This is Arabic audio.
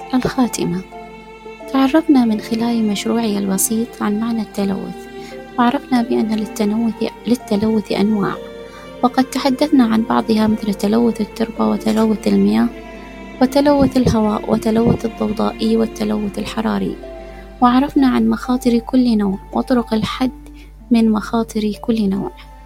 الخاتمة. تعرفنا من خلال مشروعي البسيط عن معنى التلوث، وعرفنا بأن للتلوث أنواع، وقد تحدثنا عن بعضها مثل تلوث التربة وتلوث المياه وتلوث الهواء وتلوث الضوضائي والتلوث الحراري، وعرفنا عن مخاطر كل نوع وطرق الحد من مخاطر كل نوع.